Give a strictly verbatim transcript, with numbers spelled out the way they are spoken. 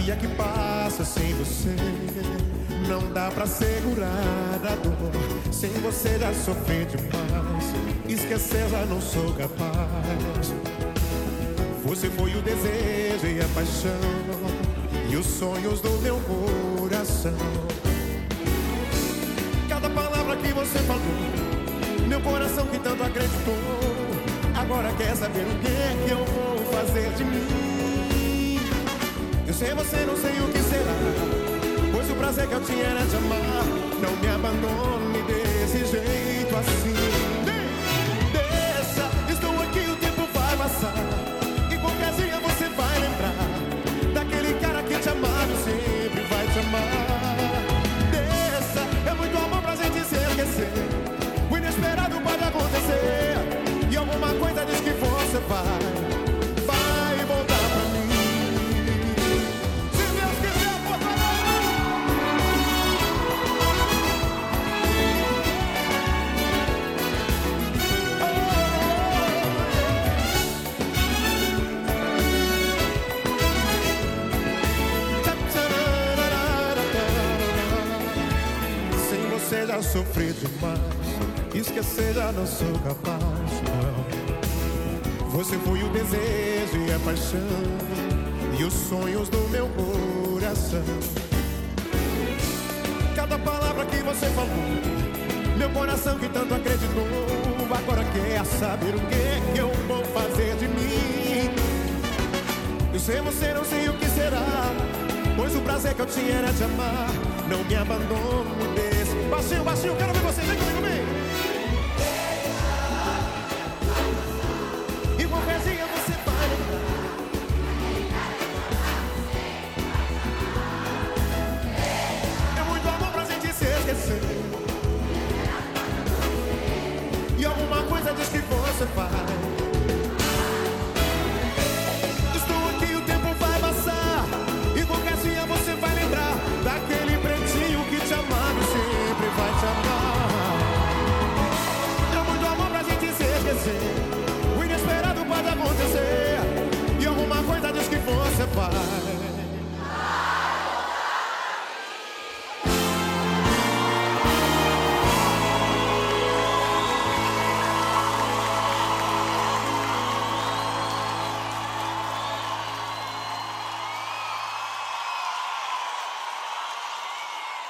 dia que passa sem você, não dá pra segurar a dor. Sem você já sofri demais, esquecer já não sou capaz. Você foi o desejo e a paixão, e os sonhos do meu coração. Cada palavra que você falou, meu coração que tanto acreditou, agora quer saber o que é que eu vou fazer de mim. Eu sei você, não sei o que será, pois o prazer que eu tinha era te amar. Não me abandone desse jeito assim. Deixa, estou aqui, o tempo vai passar, e qualquer dia você vai lembrar daquele cara que te amava e sempre vai te amar. Deixa, é muito amor pra gente se esquecer. O inesperado pode acontecer, e alguma coisa diz que você vai Vai voltar pra mim. Se Deus quiser, voltar. Sem você já sofri demais, esquecer já não sou capaz, não. Você foi o desejo e a paixão, e os sonhos do meu coração. Cada palavra que você falou, meu coração que tanto acreditou, agora quer saber o que é que eu vou fazer de mim. Eu sei você, não sei o que será, pois o prazer que eu tinha era te amar. Não me abandono desse. Baixinho, baixinho, quero ver.